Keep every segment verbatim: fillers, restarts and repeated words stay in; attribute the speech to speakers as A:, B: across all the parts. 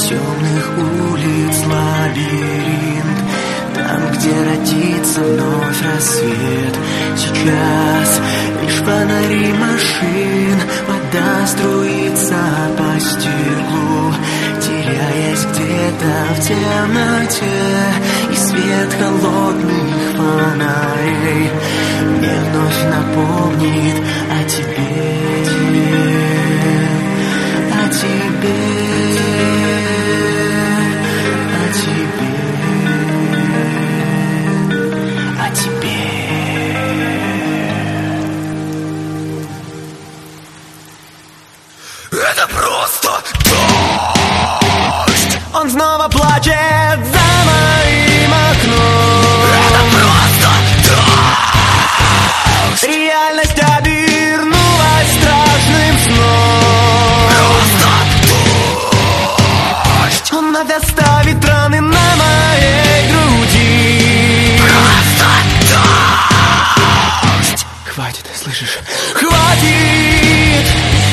A: темных улиц лабиринт, там, где родится вновь рассвет. Сейчас лишь фонари машин, вода струится по стеклу, теряясь где-то в темноте. И свет холодных фонарей мне вновь напомнит о тебе, о тебе, о тебе, о тебе.
B: Это просто дождь.
A: Он снова плачет за моим окном.
B: Это просто дождь.
A: Реальность обернулась страшным сном.
B: Просто дождь.
A: Он вновь оставит раны на моей груди.
B: Просто дождь.
A: Хватит, слышишь? Хватит!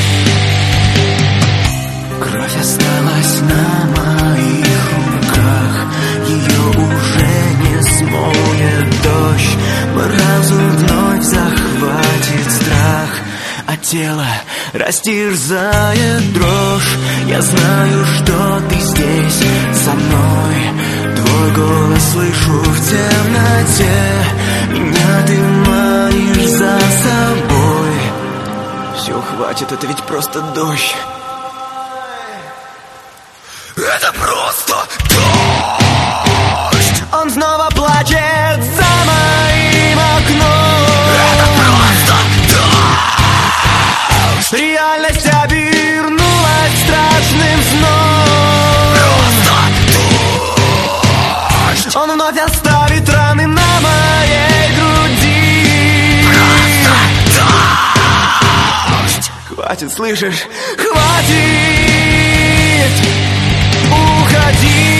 A: Кровь осталась на моих руках, ее уже не смоет дождь. Морозу вновь захватит страх, а тело растерзает дрожь. Я знаю, что ты здесь со мной, твой голос слышу в темноте. Меня ты манишь за собой. Все, хватит, это ведь просто дождь.
B: Это просто дождь.
A: Он снова плачет за моим окном.
B: Это просто дождь.
A: Реальность обернулась страшным сном.
B: Просто дождь.
A: Он вновь оставит раны на моей груди.
B: Просто дождь.
A: Хватит, слышишь? Хватит! Уходи!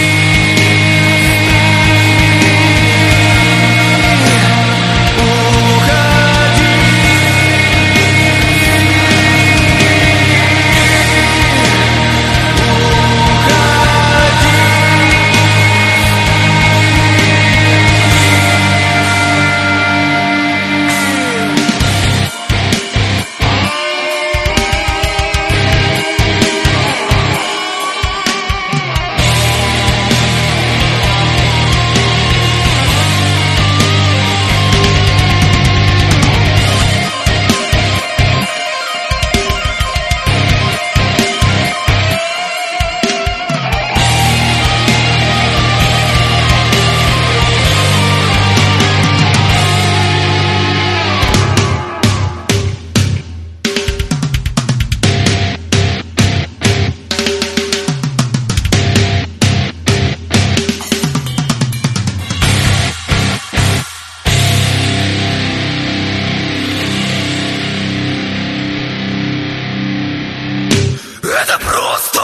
B: Это просто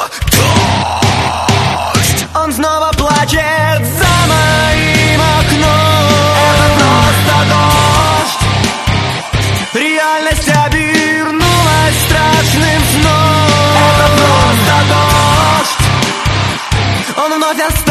B: дождь.
A: Он снова плачет за моим окном. Это просто дождь. Реальность обернулась страшным сном. Это просто дождь. Он вновь оставил